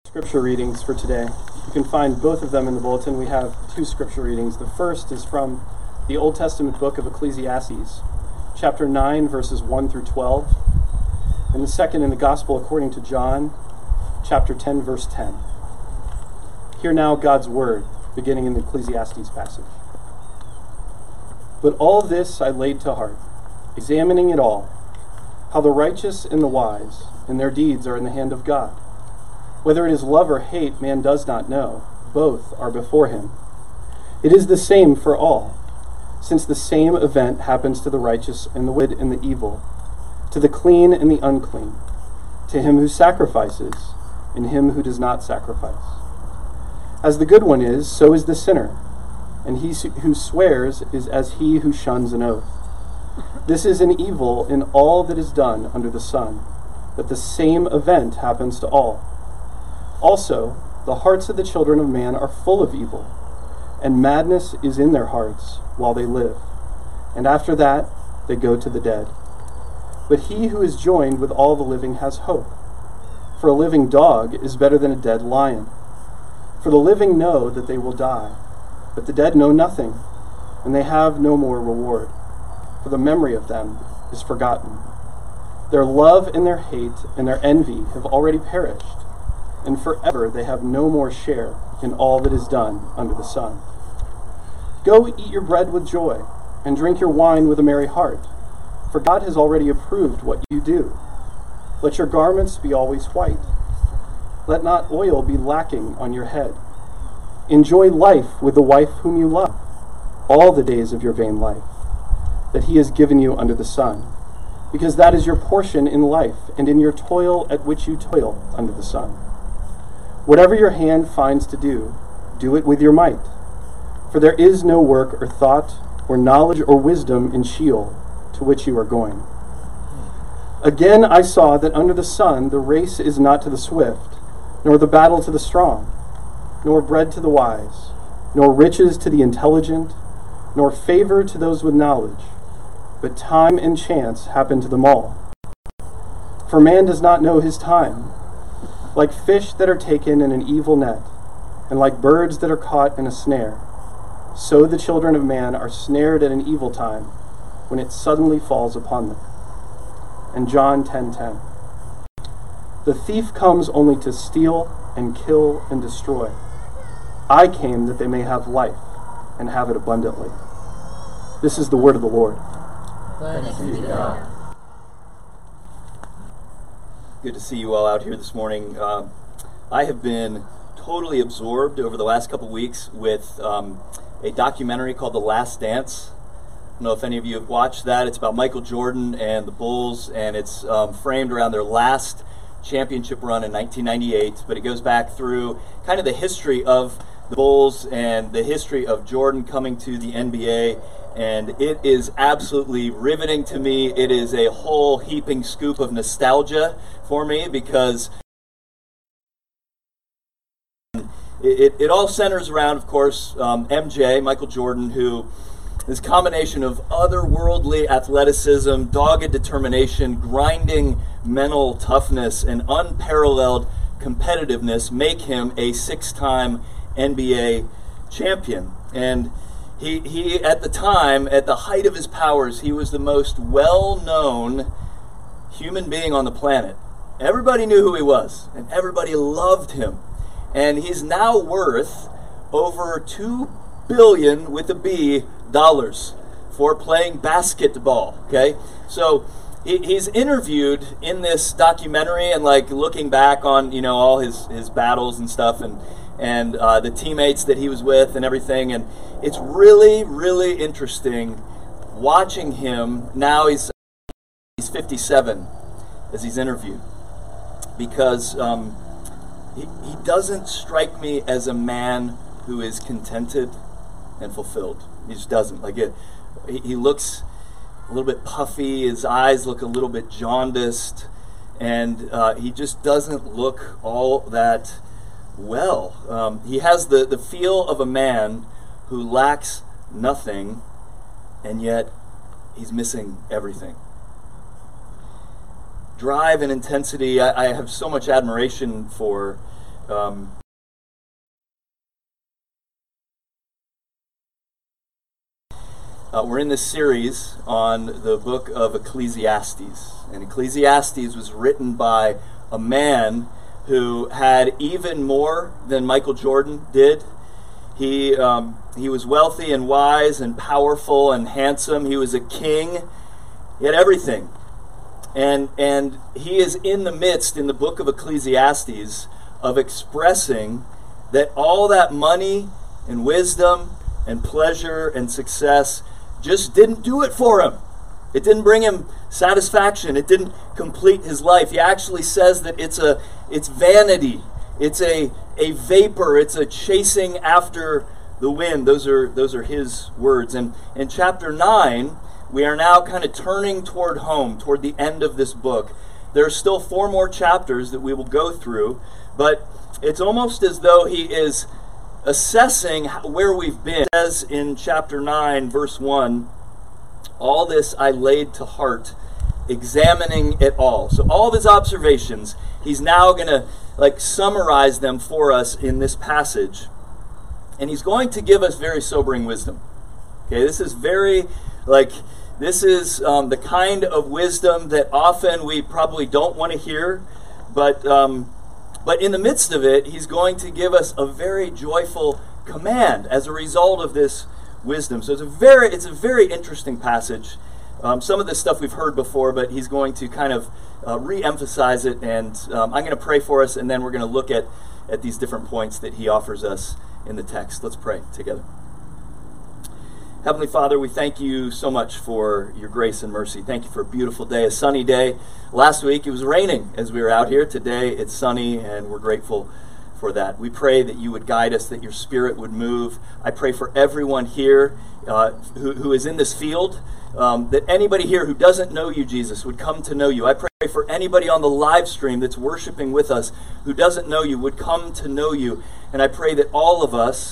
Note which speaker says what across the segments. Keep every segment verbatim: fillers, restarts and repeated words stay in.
Speaker 1: Scripture readings for today. You can find both of them in the bulletin. We have two scripture readings. The first is from the Old Testament book of Ecclesiastes, chapter nine, verses one through twelve. And the second in the Gospel according to John, chapter ten, verse ten. Hear now God's word, beginning in the Ecclesiastes passage. But all this I laid to heart, examining it all, how the righteous and the wise, and their deeds are in the hand of God. Whether it is love or hate, man does not know. Both are before him. It is the same for all, since the same event happens to the righteous and the wicked and the evil, to the clean and the unclean, to him who sacrifices and him who does not sacrifice. As the good one is, so is the sinner, and he who swears is as he who shuns an oath. This is an evil in all that is done under the sun, that the same event happens to all. Also, the hearts of the children of man are full of evil, and madness is in their hearts while they live, and after that they go to the dead. But he who is joined with all the living has hope. For a living dog is better than a dead lion. For the living know that they will die, but the dead know nothing, and they have no more reward, for the memory of them is forgotten. Their love and their hate and their envy have already perished, and forever they have no more share in all that is done under the sun. Go eat your bread with joy, and drink your wine with a merry heart, for God has already approved what you do. Let your garments be always white. Let not oil be lacking on your head. Enjoy life with the wife whom you love, all the days of your vain life, that he has given you under the sun, because that is your portion in life and in your toil at which you toil under the sun. Whatever your hand finds to do, do it with your might. For there is no work or thought or knowledge or wisdom in Sheol to which you are going. Again I saw that under the sun the race is not to the swift, nor the battle to the strong, nor bread to the wise, nor riches to the intelligent, nor favor to those with knowledge, but time and chance happen to them all. For man does not know his time. Like fish that are taken in an evil net, and like birds that are caught in a snare, so the children of man are snared at an evil time, when it suddenly falls upon them. And John ten ten. The thief comes only to steal and kill and destroy. I came that they may have life, and have it abundantly. This is the word of the Lord.
Speaker 2: Thanks be to God.
Speaker 3: Good to see you all out here this morning. Uh, I have been totally absorbed over the last couple weeks with um, a documentary called The Last Dance. I don't know if any of you have watched that. It's about Michael Jordan and the Bulls, and it's um, framed around their last championship run in nineteen ninety-eight, but it goes back through kind of the history of the Bulls and the history of Jordan coming to the N B A. And it is absolutely riveting to me. It is a whole heaping scoop of nostalgia for me, because it, it, it all centers around, of course, um, M J, Michael Jordan, who this combination of otherworldly athleticism, dogged determination, grinding mental toughness, and unparalleled competitiveness make him a six-time N B A champion. And He, he, at the time, at the height of his powers, he was the most well-known human being on the planet. Everybody knew who he was, and everybody loved him. And he's now worth over two billion with a B dollars for playing basketball. Okay, so he, he's interviewed in this documentary and like looking back on you know all his his battles and stuff, and. and uh, the teammates that he was with and everything. And it's really, really interesting watching him. Now he's he's fifty-seven as he's interviewed, because um, he, he doesn't strike me as a man who is contented and fulfilled. He just doesn't. Like it, he, he looks a little bit puffy. His eyes look a little bit jaundiced, and uh, he just doesn't look all that well. Um, he has the, the feel of a man who lacks nothing, and yet he's missing everything. Drive and intensity, I, I have so much admiration for Um, Uh, we're in this series on the book of Ecclesiastes. And Ecclesiastes was written by a man who had even more than Michael Jordan did. He, um, he was wealthy and wise and powerful and handsome. He was a king. He had everything. And, and he is in the midst, in the book of Ecclesiastes, of expressing that all that money and wisdom and pleasure and success just didn't do it for him. It didn't bring him satisfaction. It didn't complete his life. He actually says that it's a it's vanity. It's a a vapor. It's a chasing after the wind. Those are those are his words. And in chapter nine, we are now kind of turning toward home, toward the end of this book. There are still four more chapters that we will go through, but it's almost as though he is assessing where we've been. It says in chapter nine, verse one, all this I laid to heart, examining it all. So all of his observations, he's now going to like summarize them for us in this passage. And he's going to give us very sobering wisdom. Okay, this is very, like, this is um, the kind of wisdom that often we probably don't want to hear, but um, But in the midst of it, he's going to give us a very joyful command as a result of this wisdom. So it's a very, it's a very interesting passage. Um, some of this stuff we've heard before, but he's going to kind of uh, re-emphasize it. And um, I'm going to pray for us, and then we're going to look at, at these different points that he offers us in the text. Let's pray together. Heavenly Father, we thank you so much for your grace and mercy. Thank you for a beautiful day, a sunny day. Last week it was raining as we were out here. Today it's sunny, and we're grateful for that. We pray that you would guide us, that your Spirit would move. I pray for everyone here uh, who, who is in this field, um, that anybody here who doesn't know you, Jesus, would come to know you. I pray for anybody on the live stream that's worshiping with us who doesn't know you would come to know you. And I pray that all of us,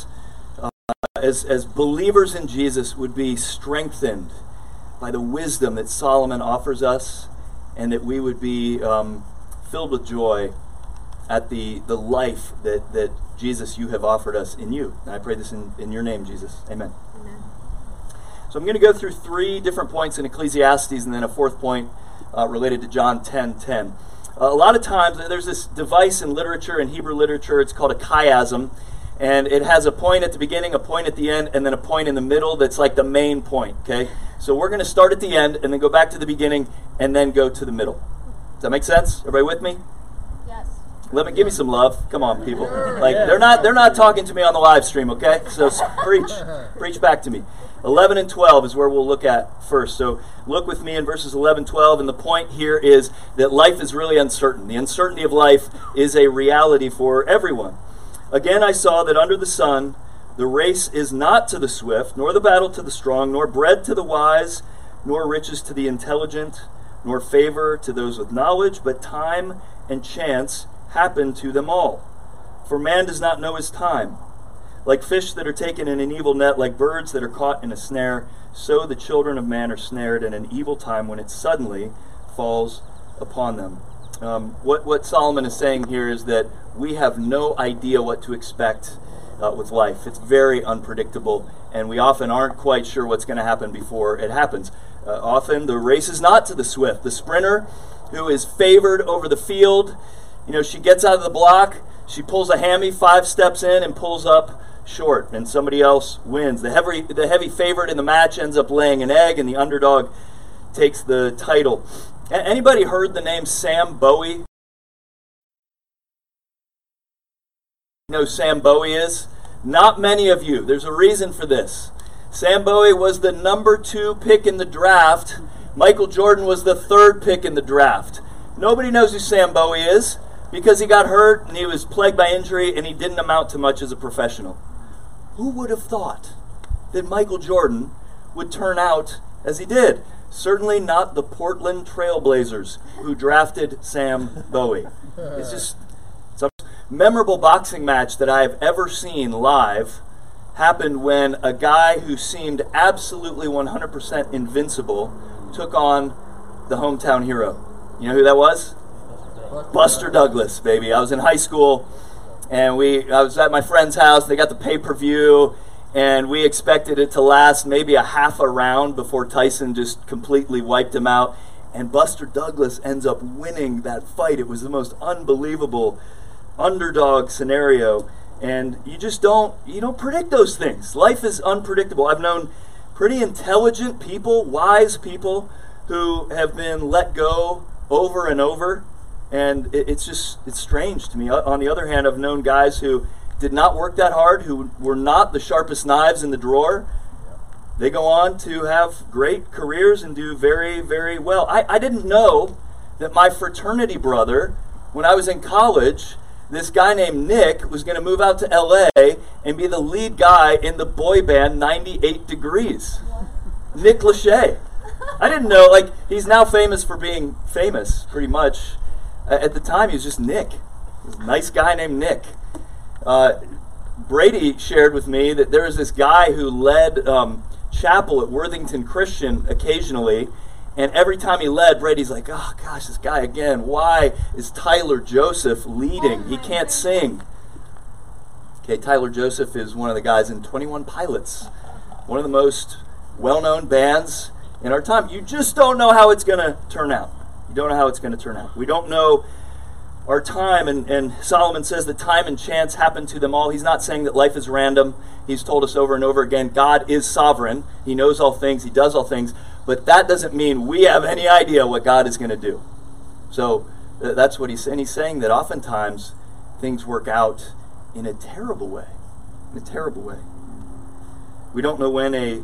Speaker 3: As, as believers in Jesus, would be strengthened by the wisdom that Solomon offers us, and that we would be um, filled with joy at the, the life that, that Jesus, you have offered us in you. And I pray this in, in your name, Jesus. Amen. Amen. So I'm going to go through three different points in Ecclesiastes, and then a fourth point uh, related to John ten ten. Uh, a lot of times, there's this device in literature, in Hebrew literature, it's called a chiasm. And it has a point at the beginning, a point at the end, and then a point in the middle that's like the main point, okay? So we're going to start at the end and then go back to the beginning and then go to the middle. Does that make sense? Everybody with me?
Speaker 2: Yes.
Speaker 3: Let me give me some love. Come on, people. Like they're not they're not talking to me on the live stream, okay? So preach. Preach back to me. eleven and twelve is where we'll look at first. So look with me in verses eleven, twelve, and the point here is that life is really uncertain. The uncertainty of life is a reality for everyone. Again, I saw that under the sun, the race is not to the swift, nor the battle to the strong, nor bread to the wise, nor riches to the intelligent, nor favor to those with knowledge, but time and chance happen to them all. For man does not know his time. Like fish that are taken in an evil net, like birds that are caught in a snare, so the children of man are snared in an evil time when it suddenly falls upon them. Um, what, what Solomon is saying here is that we have no idea what to expect uh, with life. It's very unpredictable, and we often aren't quite sure what's going to happen before it happens. Uh, often the race is not to the swift. The sprinter who is favored over the field, you know, she gets out of the block, she pulls a hammy, five steps in, and pulls up short, and somebody else wins. The heavy, the heavy favorite in the match ends up laying an egg, and the underdog takes the title. Anybody heard the name Sam Bowie? You know who Sam Bowie is? Not many of you. There's a reason for this. Sam Bowie was the number two pick in the draft. Michael Jordan was the third pick in the draft. Nobody knows who Sam Bowie is because he got hurt and he was plagued by injury and he didn't amount to much as a professional. Who would have thought that Michael Jordan would turn out as he did? Certainly not the Portland Trail Blazers who drafted Sam Bowie. It's just it's a memorable boxing match that I have ever seen live happened when a guy who seemed absolutely one hundred percent invincible took on the hometown hero. You know who that was? Buster Douglas, baby. I was in high school, And we, I was at my friend's house. They got the pay-per-view, and we expected it to last maybe a half a round before Tyson just completely wiped him out. And Buster Douglas ends up winning that fight. It was the most unbelievable underdog scenario. And you just don't, you don't predict those things. Life is unpredictable. I've known pretty intelligent people, wise people, who have been let go over and over. And it, it's just, it's strange to me. On the other hand, I've known guys who did not work that hard, who were not the sharpest knives in the drawer. They go on to have great careers and do very, very well. I, I didn't know that my fraternity brother, when I was in college, this guy named Nick was going to move out to L A and be the lead guy in the boy band ninety-eight degrees. Nick Lachey. I didn't know, like, he's now famous for being famous, pretty much. At the time, he was just Nick. He was a nice guy named Nick. Uh, Brady shared with me that there was this guy who led um, chapel at Worthington Christian occasionally, and every time he led, Brady's like, oh gosh, this guy again, why is Tyler Joseph leading? He can't sing. Okay, Tyler Joseph is one of the guys in twenty-one Pilots, one of the most well-known bands in our time. You just don't know how it's going to turn out. You don't know how it's going to turn out. We don't know our time, and, and Solomon says that time and chance happen to them all. He's not saying that life is random. He's told us over and over again, God is sovereign. He knows all things. He does all things. But that doesn't mean we have any idea what God is going to do. So uh, that's what he's saying. He's saying that oftentimes things work out in a terrible way. In a terrible way. We don't know when a,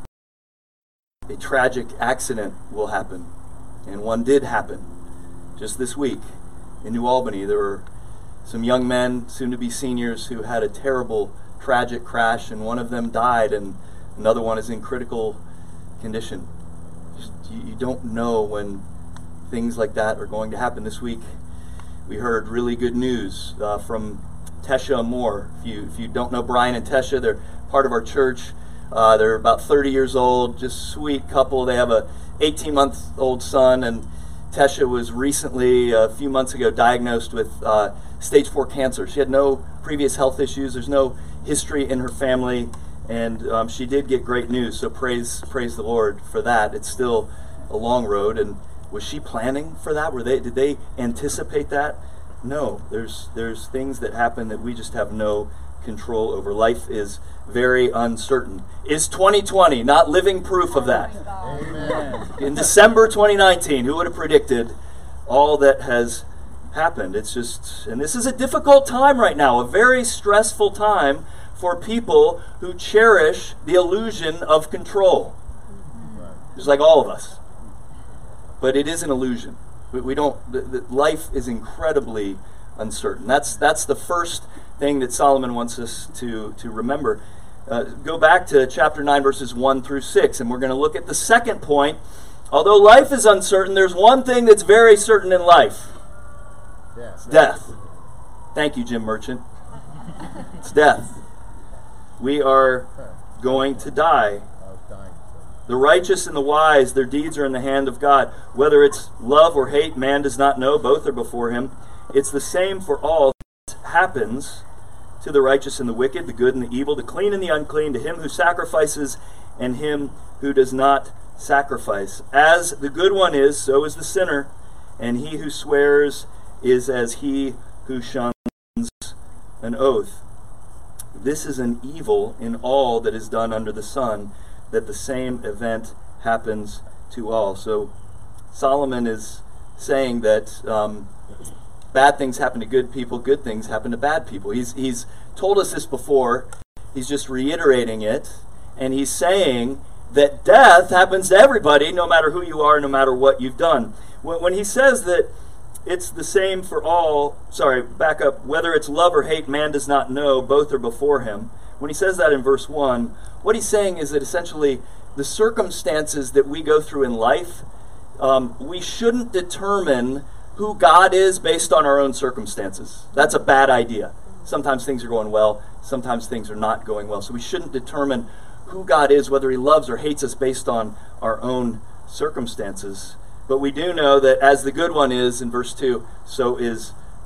Speaker 3: a tragic accident will happen. And one did happen just this week in New Albany. There were some young men, soon to be seniors, who had a terrible, tragic crash, and one of them died, and another one is in critical condition. Just, you, you don't know when things like that are going to happen. This week, we heard really good news uh, from Tesha Moore. If you if you don't know Brian and Tesha, they're part of our church. Uh, they're about thirty years old, just sweet couple. They have a eighteen-month-old son, and Tesha was recently, a few months ago, diagnosed with uh, stage four cancer. She had no previous health issues. There's no history in her family, and um, she did get great news. So praise, praise the Lord for that. It's still a long road. And was she planning for that? Were they? Did they anticipate that? No. There's there's things that happen that we just have no control over. Life is very uncertain. Is twenty twenty not living proof of that?
Speaker 2: Amen.
Speaker 3: In December twenty nineteen, who would have predicted all that has happened? It's just, and this is a difficult time right now, a very stressful time for people who cherish the illusion of control. Just like all of us. But it is an illusion. We, we don't, the, the, life is incredibly uncertain. That's that's the first thing that Solomon wants us to, to remember. Uh, go back to chapter nine, verses one through six, and we're going to look at the second point. Although life is uncertain, there's one thing that's very certain in life.
Speaker 2: Yeah.
Speaker 3: It's death. Thank you, Jim Merchant. It's death. We are going to die.
Speaker 2: I was dying.
Speaker 3: The righteous and the wise, their deeds are in the hand of God. Whether it's love or hate, man does not know. Both are before him. It's the same for all. It happens to the righteous and the wicked, the good and the evil, the clean and the unclean, to him who sacrifices and him who does not sacrifice. As the good one is, so is the sinner, and he who swears is as he who shuns an oath. This is an evil in all that is done under the sun, that the same event happens to all. So Solomon is saying that um, bad things happen to good people, good things happen to bad people. He's he's told us this before. He's just reiterating it, and he's saying that death happens to everybody, no matter who you are, no matter what you've done. When, when he says that it's the same for all, sorry, back up, whether it's love or hate, man does not know, both are before him. When he says that in verse one, what he's saying is that essentially the circumstances that we go through in life, um, we shouldn't determine who God is based on our own circumstances. That's a bad idea. Sometimes things are going well, sometimes things are not going well. So we shouldn't determine who God is, whether he loves or hates us based on our own circumstances. But we do know that as the good one is, in verse two, so is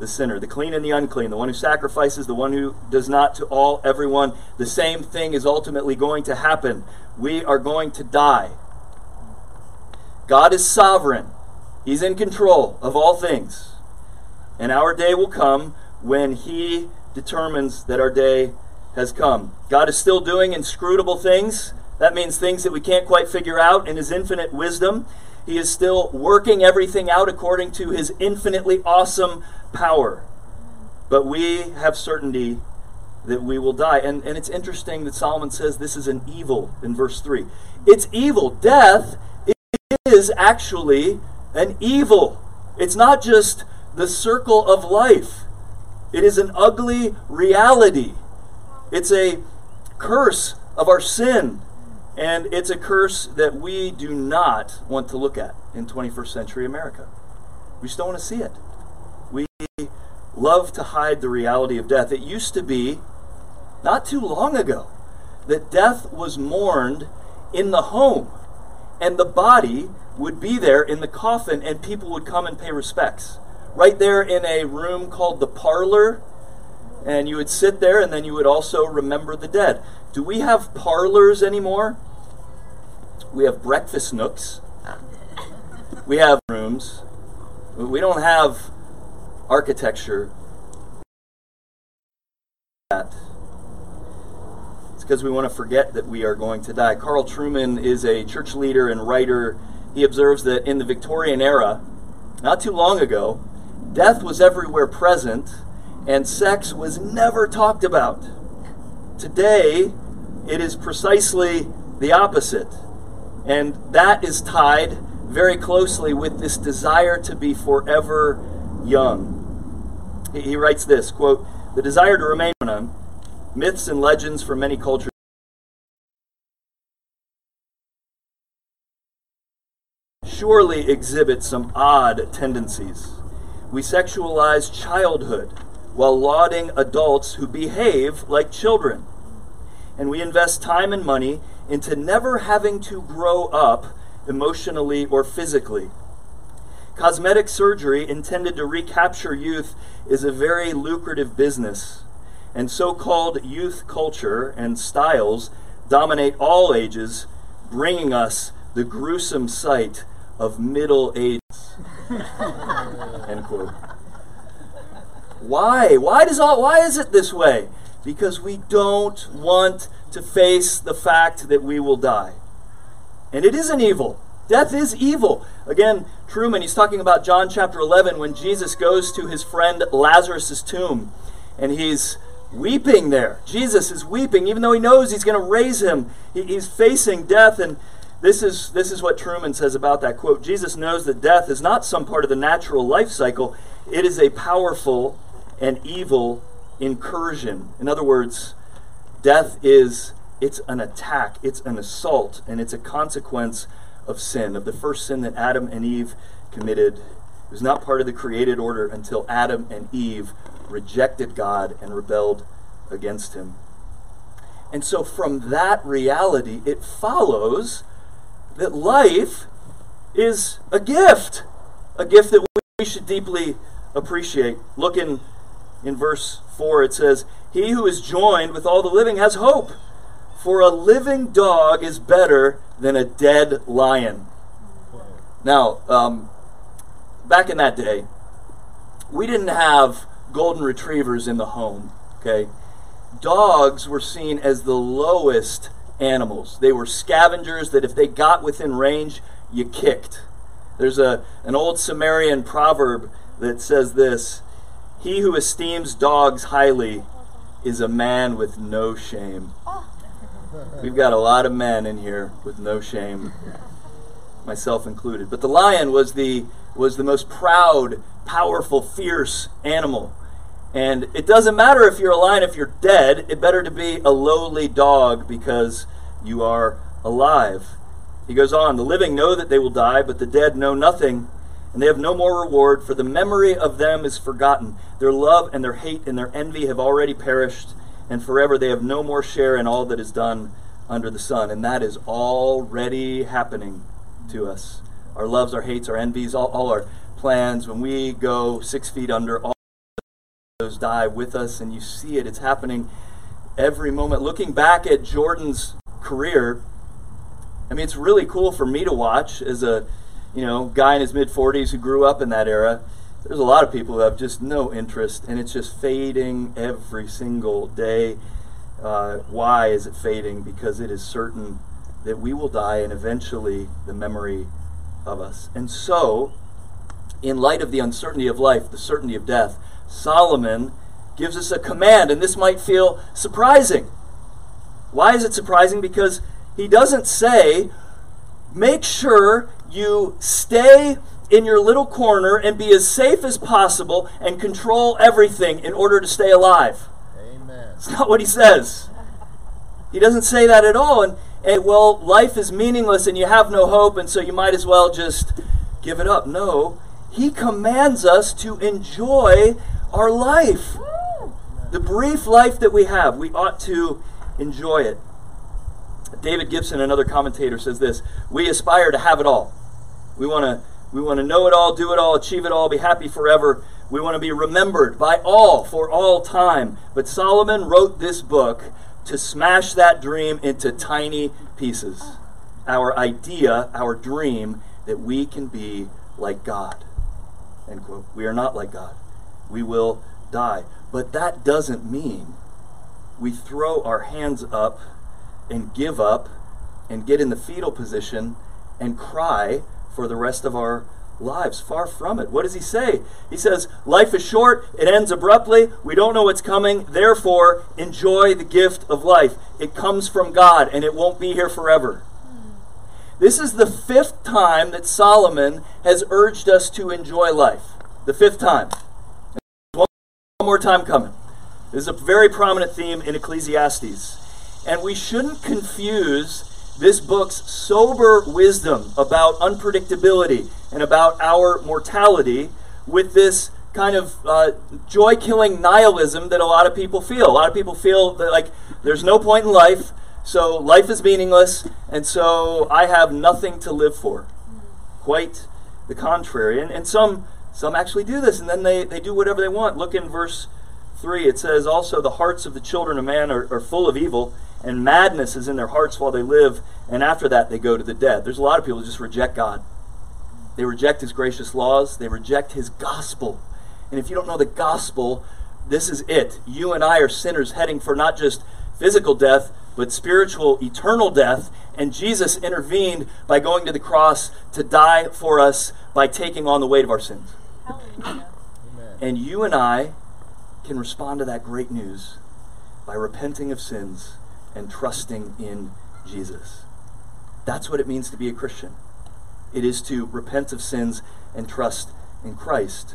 Speaker 3: the sinner, the clean and the unclean, the one who sacrifices, the one who does not, to all, everyone. The same thing is ultimately going to happen. We are going to die. God is sovereign. He's in control of all things. And our day will come when He determines that our day has come. God is still doing inscrutable things. That means things that we can't quite figure out in His infinite wisdom. He is still working everything out according to His infinitely awesome power. But we have certainty that we will die. And, and it's interesting that Solomon says this is an evil in verse three. It's evil. Death is actually an evil. It's not just the circle of life. It is an ugly reality. It's a curse of our sin. And it's a curse that we do not want to look at in twenty-first century America. We just don't want to see it. We love to hide the reality of death. It used to be, not too long ago, that death was mourned in the home. And the body would be there in the coffin and people would come and pay respects. Right there in a room called the parlor. And you would sit there and then you would also remember the dead. Do we have parlors anymore? We have breakfast nooks. We have rooms. We don't have architecture. It's because we want to forget that we are going to die. Carl Trueman is a church leader and writer. He observes that in the Victorian era, not too long ago, death was everywhere present and sex was never talked about. Today, it is precisely the opposite. And that is tied very closely with this desire to be forever young. He, he writes this, quote, "The desire to remain young, myths and legends from many cultures surely exhibit some odd tendencies. We sexualize childhood while lauding adults who behave like children. And we invest time and money into never having to grow up emotionally or physically. Cosmetic surgery intended to recapture youth is a very lucrative business, and so-called youth culture and styles dominate all ages, bringing us the gruesome sight of middle age." End quote. Why? Why does all? Why is it this way? Because we don't want to face the fact that we will die. And it is an evil. Death is evil. Again, Trueman, he's talking about John chapter eleven when Jesus goes to his friend Lazarus' tomb. And he's weeping there. Jesus is weeping, even though he knows he's going to raise him. He, he's facing death. And this is, this is what Trueman says about that. Quote, "Jesus knows that death is not some part of the natural life cycle. It is a powerful and evil incursion." In other words, death is, it's an attack, it's an assault, and it's a consequence of sin, of the first sin that Adam and Eve committed. It was not part of the created order until Adam and Eve rejected God and rebelled against Him. And so from that reality, it follows that life is a gift, a gift that we should deeply appreciate. Look in In verse four, it says, "He who is joined with all the living has hope, for a living dog is better than a dead lion." Now, um, back in that day, we didn't have golden retrievers in the home, okay? Dogs were seen as the lowest animals. They were scavengers that if they got within range, you kicked. There's a an old Sumerian proverb that says this, "He who esteems dogs highly is a man with no shame." We've got a lot of men in here with no shame, myself included. But the lion was the was the most proud, powerful, fierce animal. And it doesn't matter if you're a lion, if you're dead, it better to be a lowly dog because you are alive. He goes on, "The living know that they will die, but the dead know nothing, and they have no more reward, for the memory of them is forgotten. Their love and their hate and their envy have already perished, and forever they have no more share in all that is done under the sun." And that is already happening to us. Our loves, our hates, our envies, all, all our plans, when we go six feet under, all those die with us, and you see it. It's happening every moment. Looking back at Jordan's career, I mean, it's really cool for me to watch as a, you know, guy in his mid forties who grew up in that era. There's a lot of people who have just no interest, and it's just fading every single day. Uh, why is it fading? Because it is certain that we will die, and eventually the memory of us. And so, in light of the uncertainty of life, the certainty of death, Solomon gives us a command, and this might feel surprising. Why is it surprising? Because he doesn't say, make sure you stay in your little corner and be as safe as possible and control everything in order to stay alive.
Speaker 2: Amen.
Speaker 3: It's not what he says. He doesn't say that at all. And, and well, life is meaningless and you have no hope, and so you might as well just give it up. No, he commands us to enjoy our life. The brief life that we have, we ought to enjoy it. David Gibson, another commentator, says this: we aspire to have it all. We want to we want to know it all, do it all, achieve it all, be happy forever. We want to be remembered by all for all time. But Solomon wrote this book to smash that dream into tiny pieces. Our idea, our dream, that we can be like God. End quote. We are not like God. We will die. But that doesn't mean we throw our hands up and give up and get in the fetal position and cry for the rest of our lives. Far from it. What does he say? He says, life is short, it ends abruptly, we don't know what's coming, therefore enjoy the gift of life. It comes from God and it won't be here forever. This is the fifth time that Solomon has urged us to enjoy life. The fifth time. One more time coming. This is a very prominent theme in Ecclesiastes. And we shouldn't confuse this book's sober wisdom about unpredictability and about our mortality with this kind of uh, joy-killing nihilism that a lot of people feel. A lot of people feel that, like, there's no point in life, so life is meaningless, and so I have nothing to live for. Quite the contrary. And, and some some actually do this, and then they, they do whatever they want. Look in verse three. It says, also the hearts of the children of man are, are full of evil, and madness is in their hearts while they live, and after that they go to the dead. There's a lot of people who just reject God. They reject his gracious laws. They reject his gospel. And if you don't know the gospel, this is it. You and I are sinners heading for not just physical death, but spiritual, eternal death. And Jesus intervened by going to the cross to die for us by taking on the weight of our sins.
Speaker 4: Hallelujah.
Speaker 3: And you and I can respond to that great news by repenting of sins and trusting in Jesus. That's what it means to be a Christian. It is to repent of sins and trust in Christ.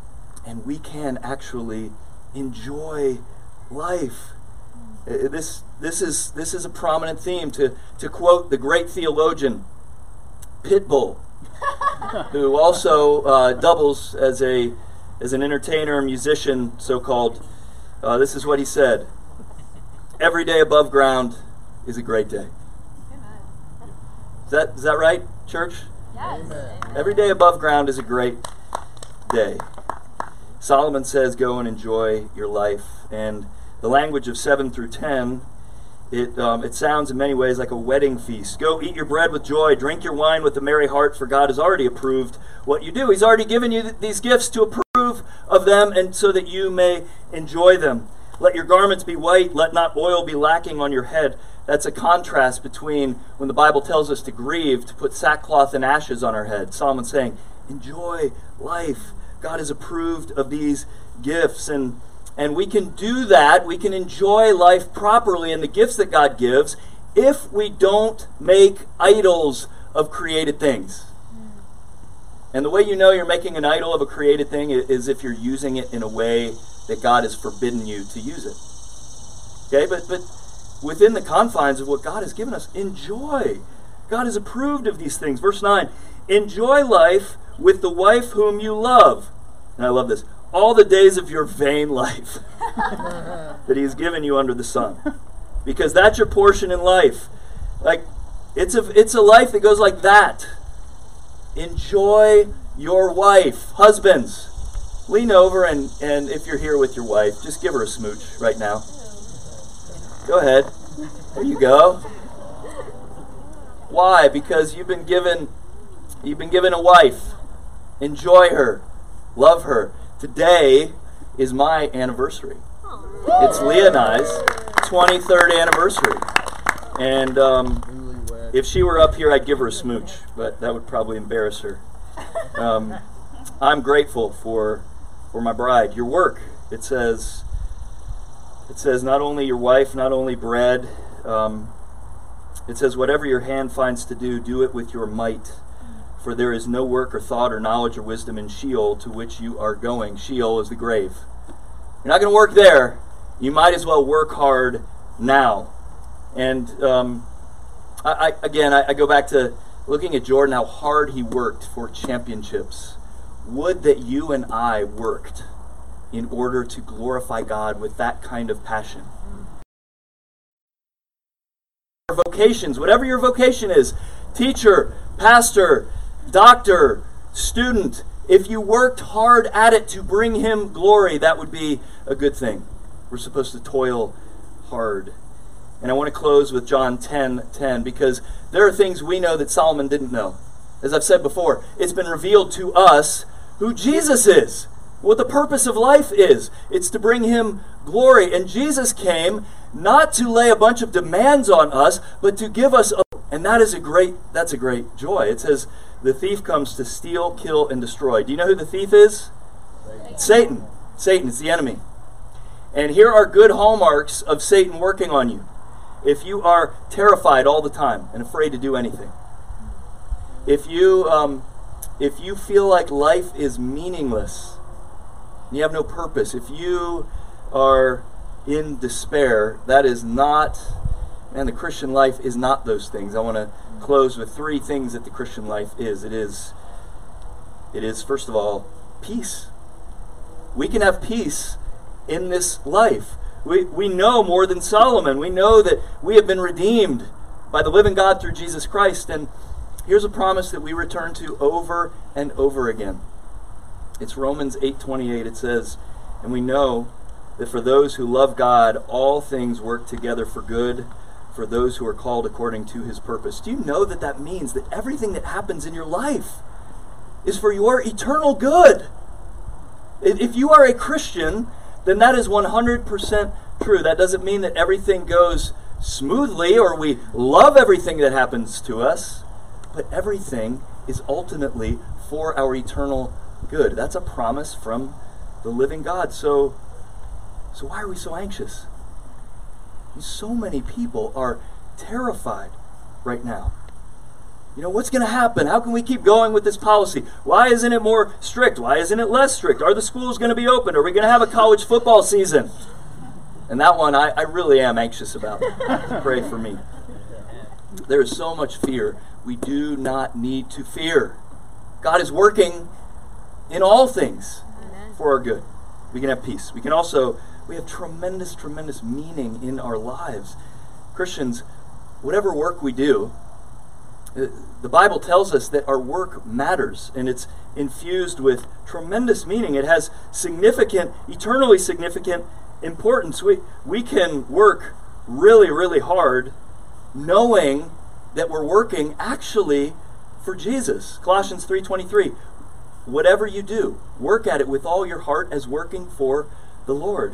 Speaker 3: And we can actually enjoy life. Uh, This this is this is a prominent theme. To to quote the great theologian Pitbull, who also uh, doubles as a as an entertainer, musician, so-called. Uh, this is what he said: "Every day above ground is a great day." Is that is that right, church?
Speaker 4: Yes.
Speaker 2: Amen.
Speaker 3: Every day above ground is a great day. Solomon says, go and enjoy your life. And the language of seven through ten, it um, it sounds in many ways like a wedding feast. Go eat your bread with joy, drink your wine with a merry heart, for God has already approved what you do. He's already given you th- these gifts to approve of them, and so that you may enjoy them. Let your garments be white, let not oil be lacking on your head. That's a contrast between when the Bible tells us to grieve, to put sackcloth and ashes on our head. Solomon's saying, enjoy life. God has approved of these gifts, and and we can do that. We can enjoy life properly in the gifts that God gives if we don't make idols of created things. And the way you know you're making an idol of a created thing is if you're using it in a way that God has forbidden you to use it. Okay, but but within the confines of what God has given us, enjoy. God has approved of these things. Verse nine, enjoy life with the wife whom you love. And I love this. All the days of your vain life that he has given you under the sun. Because that's your portion in life. Like, it's a, it's a life that goes like that. Enjoy your wife. Husbands, lean over and, and if you're here with your wife, just give her a smooch right now. Go ahead. There you go. Why? Because you've been given you've been given a wife. Enjoy her. Love her. Today is my anniversary. It's Leah and I's twenty-third anniversary. And um, if she were up here, I'd give her a smooch, but that would probably embarrass her. Um, I'm grateful for for my bride. Your work, it says, it says not only your wife, not only bread. Um, it says, whatever your hand finds to do, do it with your might. For there is no work or thought or knowledge or wisdom in Sheol to which you are going. Sheol is the grave. You're not going to work there. You might as well work hard now. And um, I, I, again, I, I go back to looking at Jordan, how hard he worked for championships. Would that you and I worked in order to glorify God with that kind of passion. Vocations, whatever your vocation is, teacher, pastor, doctor, student, if you worked hard at it to bring him glory, that would be a good thing. We're supposed to toil hard. And I want to close with John ten ten, because there are things we know that Solomon didn't know. As I've said before, it's been revealed to us who Jesus is, what the purpose of life is. It's to bring him glory. And Jesus came not to lay a bunch of demands on us, but to give us a, and that is a great, that's a great joy. It says, the thief comes to steal, kill, and destroy. Do you know who the thief is? Satan. Satan. Satan is the enemy. And here are good hallmarks of Satan working on you. If you are terrified all the time and afraid to do anything, if you um, if you feel like life is meaningless, you have no purpose, if you are in despair, that is not, man, the Christian life is not those things. I want to close with three things that the Christian life is. It is, it is first of all, peace. We can have peace in this life. We, we know more than Solomon. We know that we have been redeemed by the living God through Jesus Christ. And here's a promise that we return to over and over again. It's Romans eight twenty-eight. It says, and we know that for those who love God, all things work together for good, for those who are called according to his purpose. Do you know that that means that everything that happens in your life is for your eternal good? If you are a Christian, then that is one hundred percent true. That doesn't mean that everything goes smoothly or we love everything that happens to us, but everything is ultimately for our eternal good. That's a promise from the living God. So, so why are we so anxious? So many people are terrified right now. You know, what's going to happen? How can we keep going with this policy? Why isn't it more strict? Why isn't it less strict? Are the schools going to be open? Are we going to have a college football season? And that one I, I really am anxious about. Pray for me. There is so much fear. We do not need to fear. God is working in all things for our good. We can have peace. We can also, we have tremendous, tremendous meaning in our lives. Christians, whatever work we do, the Bible tells us that our work matters, and it's infused with tremendous meaning. It has significant, eternally significant importance. We, we can work really, really hard knowing that we're working actually for Jesus. Colossians three twenty-three, whatever you do, work at it with all your heart as working for the Lord.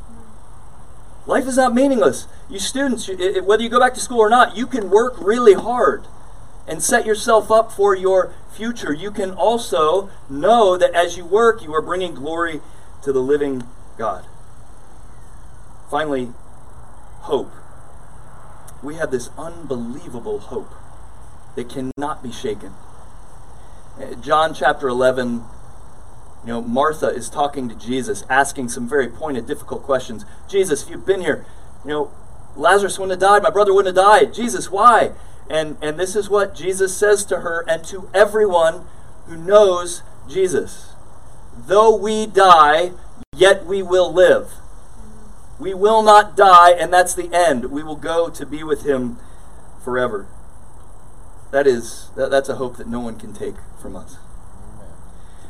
Speaker 3: Life is not meaningless. You students, whether you go back to school or not, you can work really hard and set yourself up for your future. You can also know that as you work, you are bringing glory to the living God. Finally, hope. We have this unbelievable hope that cannot be shaken. John chapter eleven, you know, Martha is talking to Jesus, asking some very pointed, difficult questions. Jesus, if you've been here, you know, Lazarus wouldn't have died, my brother wouldn't have died. Jesus, why? And and this is what Jesus says to her and to everyone who knows Jesus. Though we die, yet we will live. We will not die, and that's the end. We will go to be with him forever. That is, that, that's a hope that no one can take from us.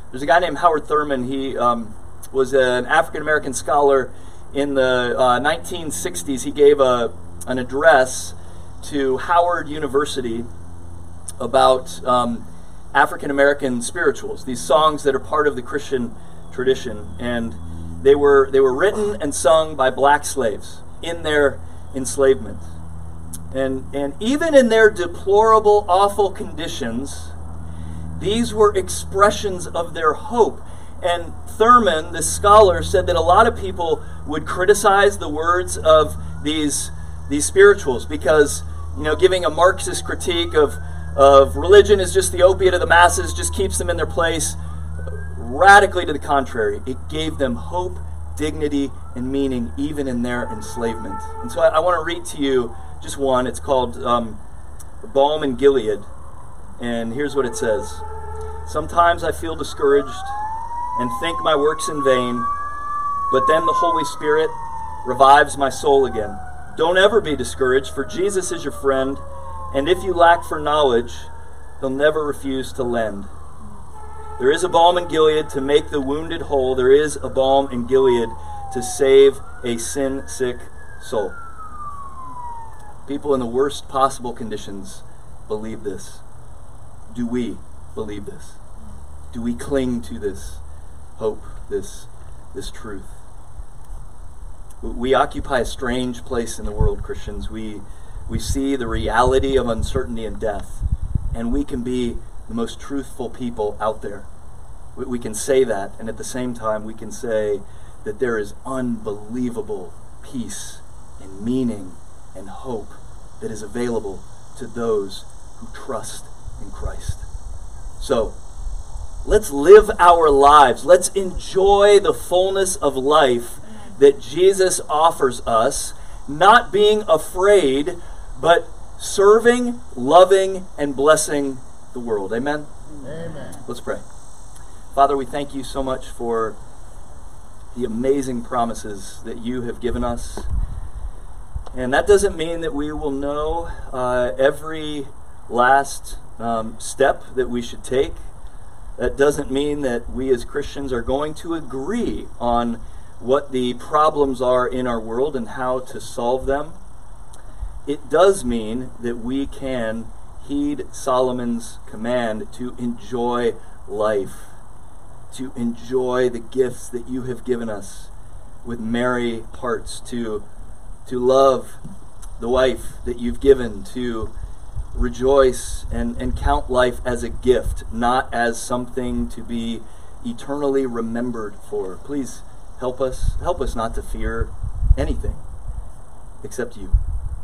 Speaker 3: There's a guy named Howard Thurman. He um, was an African-American scholar in the uh, nineteen sixties. He gave a, an address to Howard University about um, African-American spirituals, these songs that are part of the Christian tradition. And they were they were written and sung by black slaves in their enslavement. And, and even in their deplorable, awful conditions, these were expressions of their hope. And Thurman, this scholar, said that a lot of people would criticize the words of these, these spirituals because, you know, giving a Marxist critique of, of religion is just the opiate of the masses, just keeps them in their place. Radically to the contrary, it gave them hope, dignity, and meaning even in their enslavement. And so I, I want to read to you just one. It's called um, Balm in Gilead. And here's what it says. Sometimes I feel discouraged and think my work's in vain, but then the Holy Spirit revives my soul again. Don't ever be discouraged, for Jesus is your friend, and if you lack for knowledge, he'll never refuse to lend. There is a balm in Gilead to make the wounded whole. There is a balm in Gilead to save a sin-sick soul. People in the worst possible conditions believe this. Do we believe this? Do we cling to this hope, this, this truth? We occupy a strange place in the world, Christians. We, we see the reality of uncertainty and death, and we can be the most truthful people out there. We, we can say that, and at the same time we can say that there is unbelievable peace and meaning and hope that is available to those who trust in Christ. So, let's live our lives. Let's enjoy the fullness of life that Jesus offers us, not being afraid, but serving, loving, and blessing the world. Amen?
Speaker 2: Amen.
Speaker 3: Let's pray. Father, we thank you so much for the amazing promises that you have given us. And that doesn't mean that we will know uh, every last um, step that we should take. That doesn't mean that we as Christians are going to agree on what the problems are in our world and how to solve them. It does mean that we can heed Solomon's command to enjoy life, to enjoy the gifts that you have given us with merry hearts, to, to love the wife that you've given, to rejoice and, and count life as a gift, not as something to be eternally remembered for. Please help us. Help us not to fear anything except you.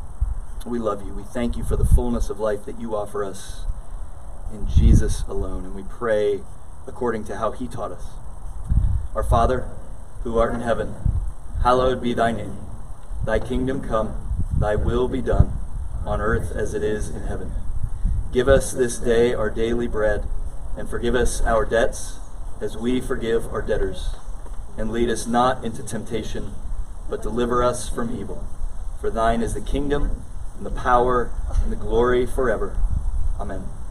Speaker 3: We love you. We thank you for the fullness of life that you offer us in Jesus alone. And we pray according to how he taught us. Our Father, who art in heaven, hallowed be thy name. Thy kingdom come, thy will be done, on earth as it is in heaven. Give us this day our daily bread, and forgive us our debts as we forgive our debtors. And lead us not into temptation, but deliver us from evil. For thine is the kingdom, and the power, and the glory forever. Amen.